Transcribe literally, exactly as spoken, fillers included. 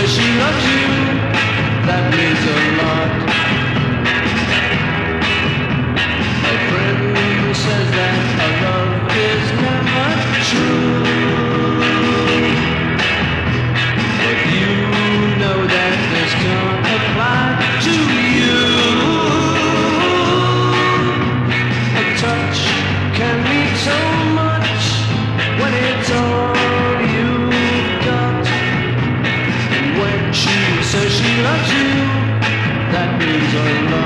she loves you, that means a lot. A friend says that a love is never true, but you know that this can't apply to you. A touch can mean so much when it's all you've got. And when she says she loves you, that means a lot.